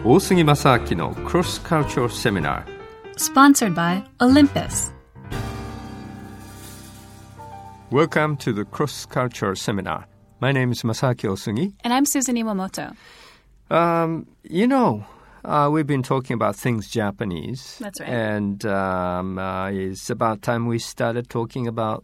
大杉正明の Cross Cultural Seminar Sponsored by Olympus. Welcome to the Cross Cultural Seminar. My name is Masaaki Osugi. And I'm Susan Iwamoto. We've been talking about things Japanese. That's right. And it's about time we started talking about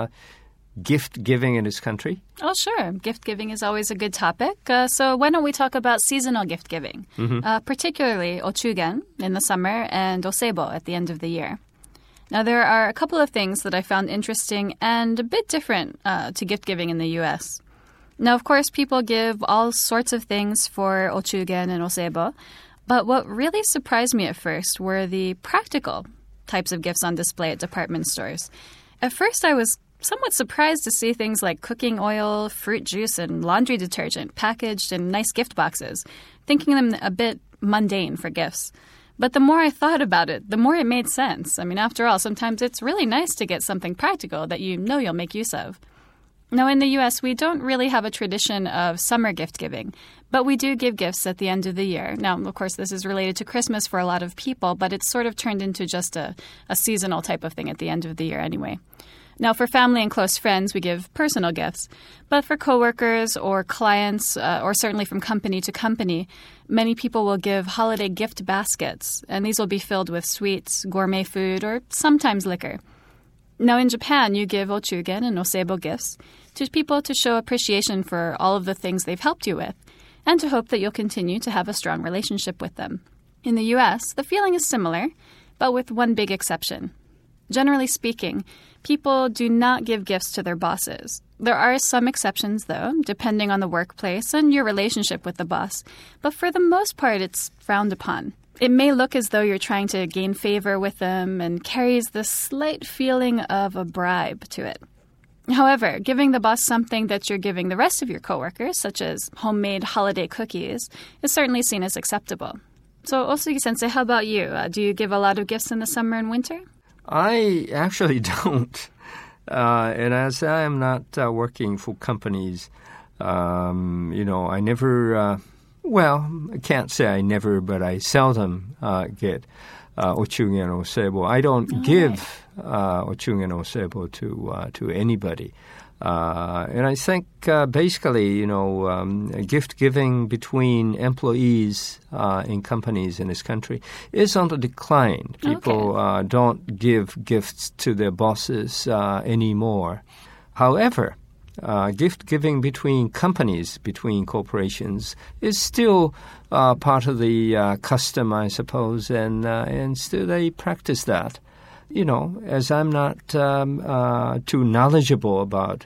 gift giving in this country. Oh, sure. Gift giving is always a good topic. So why don't we talk about seasonal gift giving, particularly ochugen in the summer and osebo at the end of the year. Now, there are a couple of things that I found interesting and a bit different to gift giving in the U.S. Now, of course, people give all sorts of things for ochugen and osebo, but what really surprised me at first were the practical types of gifts on display at department stores. At first, I was somewhat surprised to see things like cooking oil, fruit juice, and laundry detergent packaged in nice gift boxes, thinking them a bit mundane for gifts. But the more I thought about it, the more it made sense. I mean, after all, sometimes it's really nice to get something practical that you know you'll make use of. Now, in the U.S., we don't really have a tradition of summer gift giving, but we do give gifts at the end of the year. Now, of course, this is related to Christmas for a lot of people, but it's sort of turned into just a seasonal type of thing at the end of the year anyway. Now, for family and close friends, we give personal gifts. But for coworkers or clients, or certainly from company to company, many people will give holiday gift baskets, and these will be filled with sweets, gourmet food, or sometimes liquor. Now, in Japan, you give ochugen and osebo gifts to people to show appreciation for all of the things they've helped you with, and to hope that you'll continue to have a strong relationship with them. In the U.S., the feeling is similar, but with one big exception. Generally speaking, people do not give gifts to their bosses. There are some exceptions, though, depending on the workplace and your relationship with the boss. But for the most part, it's frowned upon. It may look as though you're trying to gain favor with them and carries this slight feeling of a bribe to it. However, giving the boss something that you're giving the rest of your coworkers, such as homemade holiday cookies, is certainly seen as acceptable. So, Osugi-sensei, how about you? Do you give a lot of gifts in the summer and winter? I actually don't. And as I am not working for companies, I never, I can't say I never, but I seldom get ochugen or osebo. I don't give ochugen or osebo to anybody. And I think basically, gift giving between employees in companies in this country is on the decline. People don't give gifts to their bosses anymore. However, gift giving between companies, between corporations, is still part of the custom, I suppose, and still they practice that. As I'm not too knowledgeable about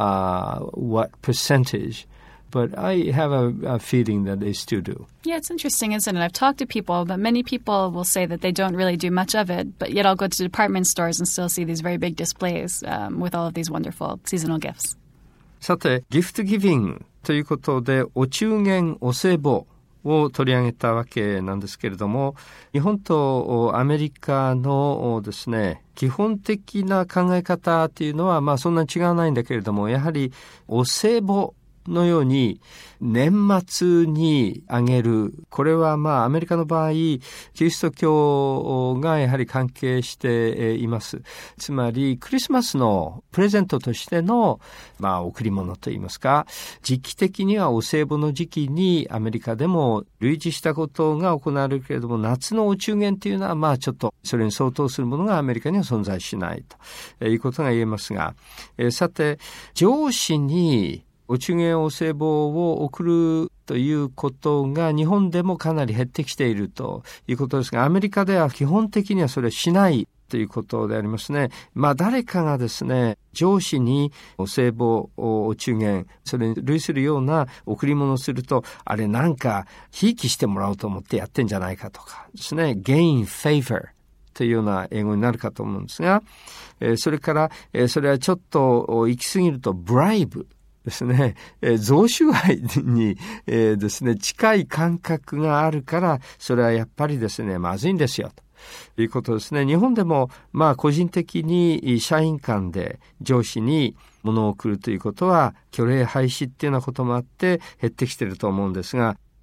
what percentage, but I have a feeling that they still do. Yeah, it's interesting, isn't it? I've talked to people, but many people will say that they don't really do much of it, but yet I'll go to department stores and still see these very big displays with all of these wonderful seasonal gifts. さて、ギフトギビングということで、お中元、お歳暮を取り上げたわけなんですけれども、日本とアメリカのですね、基本的な考え方っていうのは、そんなに違わないんだけれども、やはりお歳暮のように年末にあげる。これはアメリカの場合、キリスト教がやはり関係しています。つまりクリスマスのプレゼントとしての贈り物といいますか、時期的にはお歳暮の時期にアメリカでも類似したことが行われるけれども、夏のお中元っていうのはちょっとそれに相当するものがアメリカには存在しないということが言えますが、さて上司にお中元お歳暮を送るということが日本でもかなり減ってきているということですが、アメリカでは基本的にはそれはしないということでありますね。誰かがですね、上司にお歳暮、お中元、それに類するような贈り物をすると、あれなんかひいきしてもらおうと思ってやってんじゃないかとかですね、gain favorというような英語になるかと思うんですが、それから、それはちょっと行き過ぎるとbribeですね、贈収賄に、ですね、近い感覚があるから、それはやっぱりですね、まずいんですよ、ということですね。日本でも、個人的に社員間で上司に物を送るということは、虚礼廃止っていうようなこともあって減ってきていると思うんですが、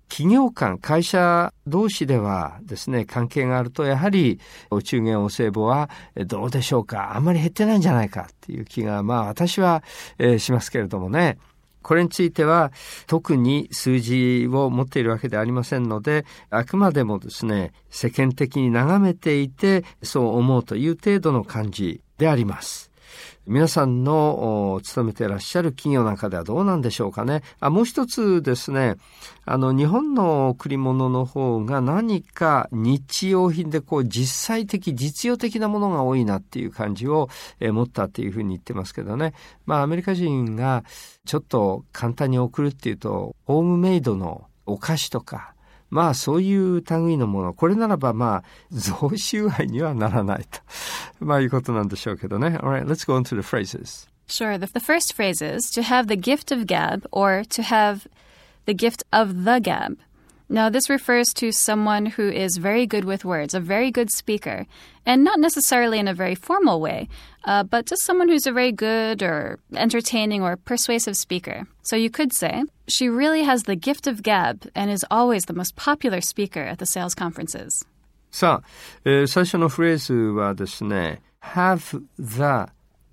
企業間、会社同士ではですね、関係があると、やはりお中元お歳暮はどうでしょうか、あんまり減ってないんじゃないかっていう気が、私は、しますけれどもね。これについては特に数字を持っているわけではありませんので、あくまでもですね、世間的に眺めていてそう思うという程度の感じであります。皆さんの勤めていらっしゃる企業なんかではどうなんでしょうかね。もう一つですね、日本の贈り物の方が何か日用品で実際的、実用的なものが多いなっていう感じを持ったっていうふうに言ってますけどね。アメリカ人がちょっと簡単に贈るっていうと、ホームメイドのお菓子とか、そういう類のもの、これならば贈収賄にはならないということなんでしょうけどね。Alright, let's go on to the phrases. Sure. The first phrase is to have the gift of gab or to have the gift of the gab. Now, this refers to someone who is very good with words, a very good speaker, and not necessarily in a very formal way, but just someone who's a very good or entertaining or persuasive speaker. So you could say, she really has the gift of gab and is always the most popular speaker at the sales conferences. さあ、最初のフレーズはですね、have the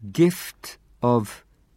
gift of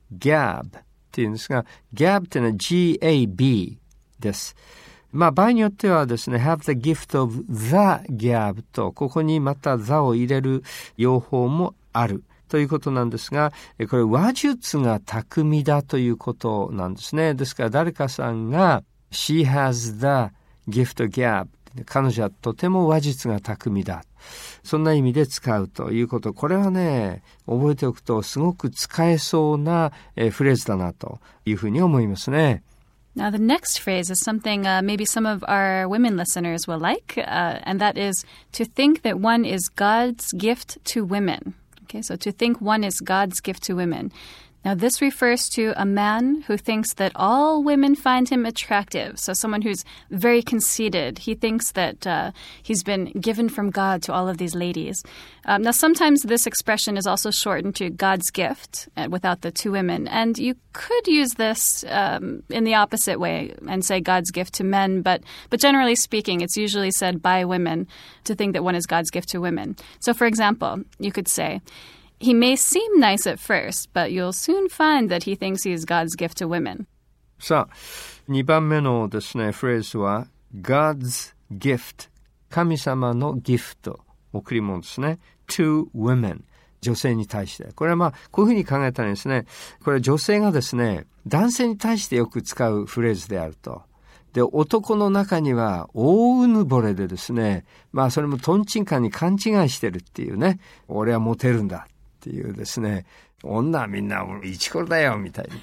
gab っていうんですが、gab っていうのは G-A-B です。場合によってはですね、have the gift of the gab と、ここにまた the を入れる用法もあるということなんですが、これ話術が巧みだということなんですね。ですから誰かさんが she has the gift of gab、彼女はとても話術が巧みだ。そんな意味で使うということ。これはね、覚えておくとすごく使えそうなフレーズだなというふうに思いますね。 Now, the next phrase is something maybe some of our women listeners will like, and that is to think that one is God's gift to women. Okay, so to think one is God's gift to women. Now, this refers to a man who thinks that all women find him attractive. So someone who's very conceited. He thinks that he's been given from God to all of these ladies. Now, sometimes this expression is also shortened to God's gift without the to women. And you could use this in the opposite way and say God's gift to men. But generally speaking, it's usually said by women to think that one is God's gift to women. So, for example, you could say,He may seem nice at first, but you'll soon find that he thinks he is God's gift to women. さあ、2番目のですね、フレーズは God's gift、神様のギフト、贈り物ですね。to women、女性に対して。これはこういうふうに考えたらですね、これ女性がですね、男性に対してよく使うフレーズであると。で、男の中には大うぬぼれでですね、それもトンチンカンに勘違いしてるっていうね、俺はモテるんだ。っていうですね、女はみんなイチコロだよみたい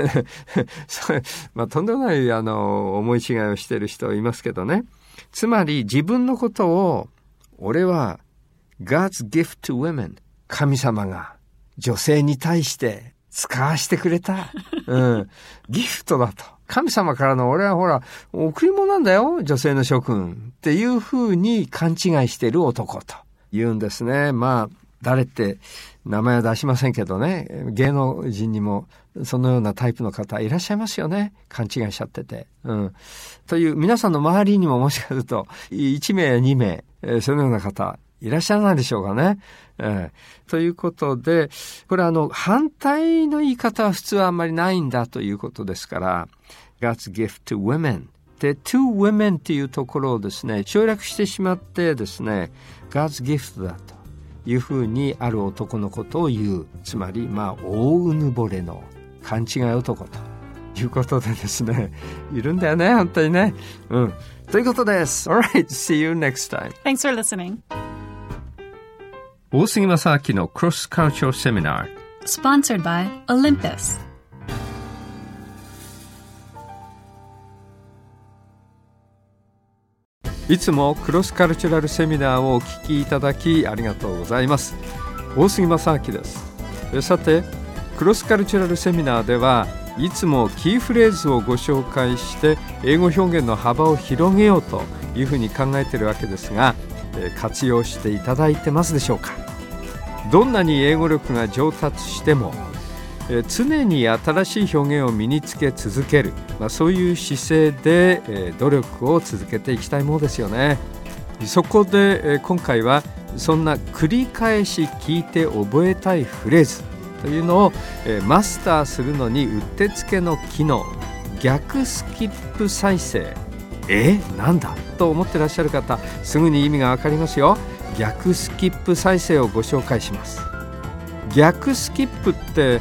にとんでもない思い違いをしている人いますけどね。つまり自分のことを俺は God's gift to women、 神様が女性に対して使わしてくれた、ギフトだと、神様からの俺はほら贈り物なんだよ女性の諸君っていうふうに勘違いしている男と言うんですね。誰って名前は出しませんけどね、芸能人にもそのようなタイプの方いらっしゃいますよね。勘違いしちゃってて。という皆さんの周りにももしかすると1名や2名、そのような方いらっしゃらないでしょうかね。ということで、これ反対の言い方は普通はあんまりないんだということですから、God's gift to women。で、to women っていうところをですね、省略してしまってですね、God's gift だと。いうふうにある男のことを言う。つまり大うぬぼれの勘違い男ということでですね、いるんだよね、本当にね。ということです。 Alright, see you next time. Thanks for listening. 大杉正明の Cross Cultural Seminar Sponsored by Olympus。 いつもクロスカルチュラルセミナーをお聞きいただきありがとうございます。大杉正明です。さて、クロスカルチュラルセミナーではいつもキーフレーズをご紹介して英語表現の幅を広げようというふうに考えているわけですが、活用していただいてますでしょうか。どんなに英語力が上達しても常に新しい表現を身につけ続ける、そういう姿勢で、努力を続けていきたいものですよね。そこで、今回はそんな繰り返し聞いて覚えたいフレーズというのを、マスターするのにうってつけの機能、逆スキップ再生。なんだと思ってらっしゃる方、すぐに意味がわかりますよ。逆スキップ再生をご紹介します。逆スキップって、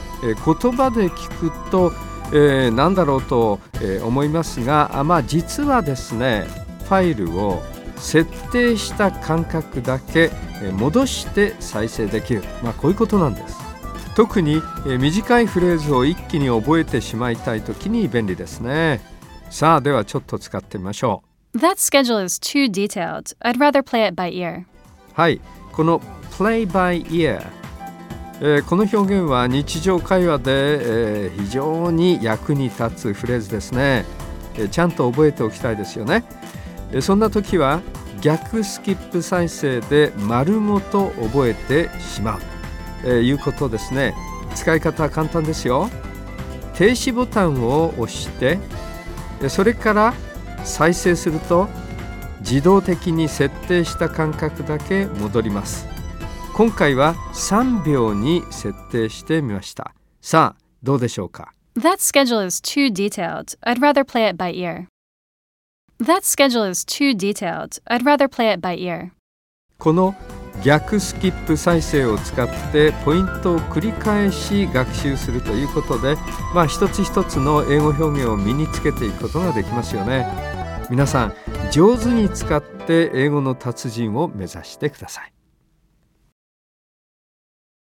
言葉で聞くと、何だろうと、思いますが、実はですね、ファイルを設定した間隔だけ戻して再生できる、こういうことなんです。特に短いフレーズを一気に覚えてしまいたいときに便利ですね。さあ、ではちょっと使ってみましょう。 That schedule is too detailed. I'd rather play it by ear. はい、この play by ear、この表現は日常会話で、非常に役に立つフレーズですね。ちゃんと覚えておきたいですよね。そんな時は逆スキップ再生で丸ごと覚えてしまう、いうことですね。使い方は簡単ですよ。停止ボタンを押して、それから再生すると自動的に設定した間隔だけ戻ります。今回は3秒に設定してみました。さあ、どうでしょうか。 That schedule is too detailed. I'd rather play it by ear. That schedule is too detailed. I'd rather play it by ear. この逆スキップ再生を使ってポイントを繰り返し学習するということで、一つ一つの英語表現を身につけていくことができますよね。皆さん、上手に使って英語の達人を目指してください。